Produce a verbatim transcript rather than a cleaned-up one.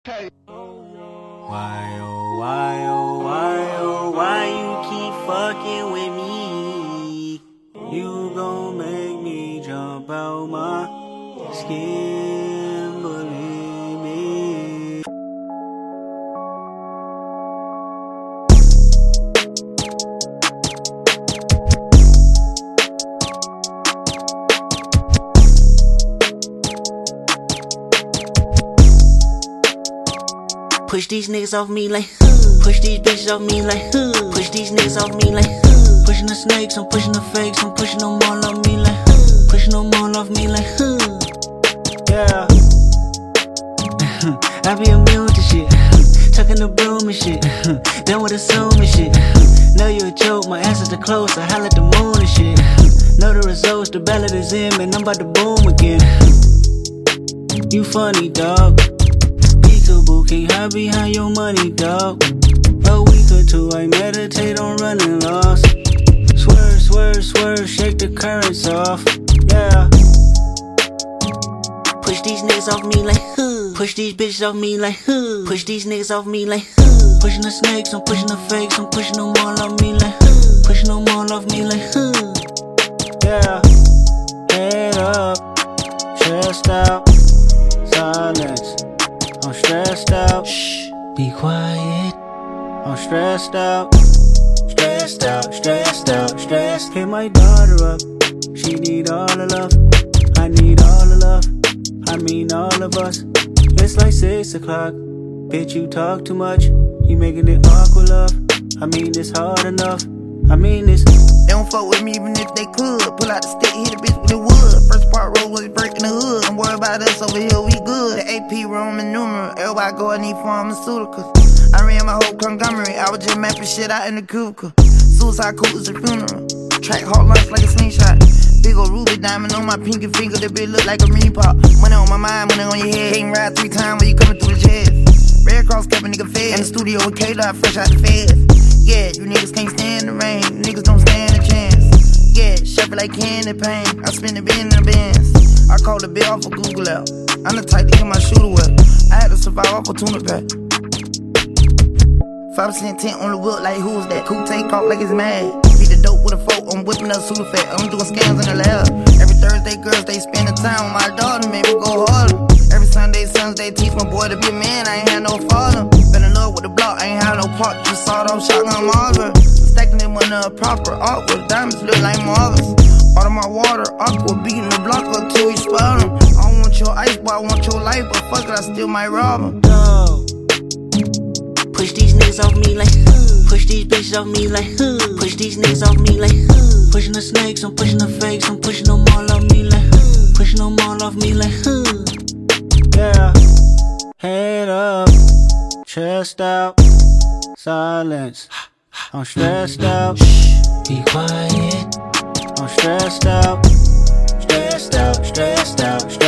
Hey. Why, oh, why, oh, why, oh, why you keep fucking with me? You gon' make me jump out my skin, believe me. Push these niggas off me like huh. Push these bitches off me like huh. Push these niggas off me like huh. Pushing the snakes, I'm pushing the fakes, I'm pushing them all off me like huh. Pushing them all off me like huh. Yeah. I be immune to shit. Tucking the broom and shit. Done with assuming shit. Know you a joke, my answers are close. I holla at the moon and shit. Know the results, the ballot is in, man. I'm about to boom again. You funny, dog. Peekaboo, can't hide behind your money, dog. A week or two, I meditate on running lost. Swerve, swerve, swerve, shake the currents off. Yeah. Push these niggas off me like huh. Push these bitches off me like huh. Push these niggas off me like huh. Pushing the snakes, I'm pushing the fakes, I'm pushing them all off me like huh. Pushing them all off me like huh. Yeah. Head up, chest out, silence. I'm stressed out. Shh, be quiet. I'm stressed out. Stressed out, stressed out, stressed. Hit my daughter up. She need all the love. I need all the love. I mean all of us. It's like six o'clock. Bitch, you talk too much. You making it awkward, love. I mean it's hard enough. I mean it's. They don't fuck with me even if they could. Pull out the stick, hit a bitch with the wood. First part roll was breaking the hood. Don't worry about us over here, we good. The A P Roman numeral. Everybody go, I need pharmaceuticals. I ran my whole conglomerate. I was just mapping shit out in the cubicle. Suicide cool is a funeral. Track hard lunch like a slingshot. Big ol' ruby diamond on my pinky finger. That bitch look like a mini pop. Money on my mind, money on your head. Can't ride three times when you coming through the jets. Red Cross kept a nigga fed. In the studio with K-Dot fresh out the feds. Yeah, you niggas can't stand the rain. Niggas don't stand a chance. Yeah, shepherd like candy pain. I spin the bin in the bins. I call the bill off of Google out. I'm the type to get my shooter wet. I had to survive off a tuna pack. five percent tint on the whip like who's that? Cool take off like it's mad. Beat the dope with a fork, I'm whipping up Sudafed. I'm doing scams in the lab. Every Thursday, girls, they spend the time with my daughter, man, we go harder. Every Sunday, Sunday, teach my boy to be a man, I ain't had no father. Been in love with the block, I ain't had no part. You saw it, I'm shotgun Marvin. Stacking them on the proper art with diamonds look like marbles. Out of my water, aqua, beating the block up till we spout them. I don't want your ice, but I want your life, but fuck it, I still might rob them. No. Push these niggas off me like huh. Push these bitches off me like huh. Push these niggas off me like huh. Pushing the snakes, I'm pushing the fakes, I'm pushing them all off me like huh. Pushing them all off me like huh. Yeah. Head up, chest out, silence. I'm stressed out. Shh, be quiet. I'm stressed out. Stressed out, stressed out, stressed out.